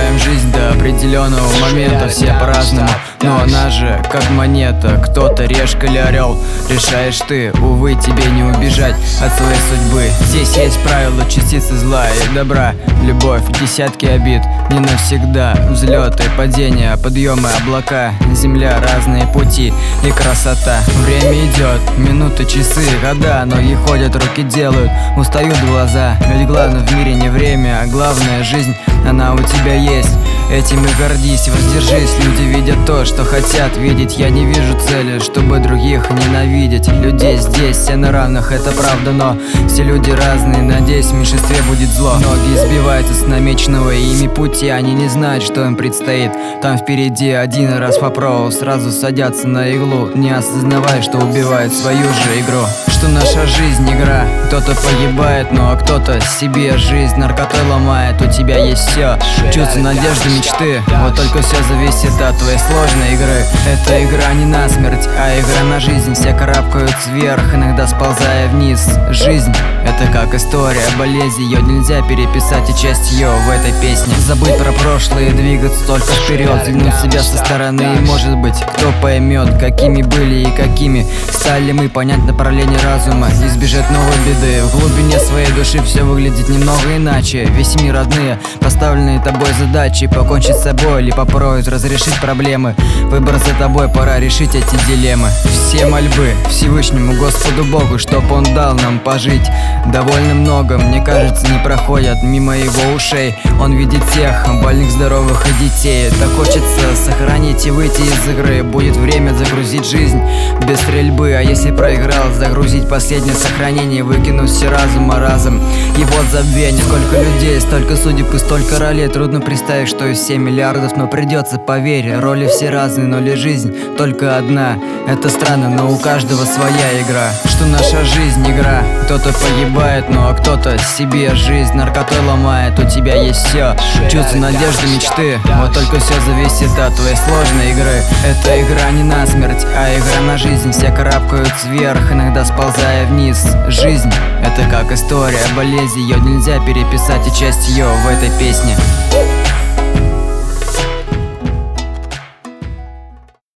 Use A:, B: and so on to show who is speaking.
A: проживаем жизнь до определенного момента. Все по-разному, но она же как монета. Кто-то решка или орел, решаешь ты. Увы, тебе не убежать от своей судьбы. Здесь есть правила, частицы зла и добра. Любовь, десятки обид, не навсегда. Взлеты, падения, подъемы, облака. Земля, разные пути и красота. Время идет, минуты, часы, года. Ноги ходят, руки делают, устают глаза. Ведь главное в мире не время, а главное жизнь, она у тебя есть. Этим и гордись, воздержись. Люди видят то, что хотят видеть. Я не вижу цели, чтобы других ненавидеть. Людей здесь все на равных, это правда, но все люди разные. Надеюсь, в меньшинстве будет зло. Многие сбиваются с намеченного ими пути. Они не знают, что им предстоит. Там впереди один раз попробовал, сразу садятся на иглу, не осознавая, что убивают свою же игру. Что наша жизнь игра, кто-то погибает, но кто-то себе жизнь наркотой ломает. У тебя есть все, чувства, надежды, мечты. Вот только все зависит от твоей сложной игры. Это игра не на смерть, а игра на жизнь. Все карабкаются вверх, иногда сползая вниз. Жизнь — это как история болезни. Ее нельзя переписать, и часть ее в этой песне. Забыть про прошлое и двигаться только вперед. Взглянуть себя со стороны, и может быть, кто поймет, какими были и какими стали мы. Понять направление разума, избежать новой беды. В глубине своей души все выглядит немного иначе. Весь мир родные, поставленные тобой задачи. Покончить с собой или попробовать разрешить проблемы. Выбор за тобой, пора решить эти дилеммы. Все мольбы Всевышнему Господу Богу, чтоб Он дал нам пожить. Довольно много, мне кажется, не проходят мимо его ушей. Он видит всех, больных, здоровых и детей. Так хочется сохранить и выйти из игры. Будет время загрузить жизнь без стрельбы. А если проиграл, загрузить последнее сохранение. Выкинуть все разума разом. И вот забвение. Сколько людей, столько судеб и столько ролей. Трудно представить, что из 7 миллиардов, но придется, поверь. Роли все разные, но ли жизнь только одна. Это странно, но у каждого своя игра. Что наша жизнь игра. Кто-то погибает, но кто-то себе жизнь наркотой ломает. У тебя есть все, чувства, надежды, мечты. Вот только все зависит от твоей сложной игры. Это игра не на смерть, а игра на жизнь. Все карабкаются вверх, иногда сползая вниз. Жизнь — это как история болезни. Ее нельзя переписать, и часть ее в этой песне.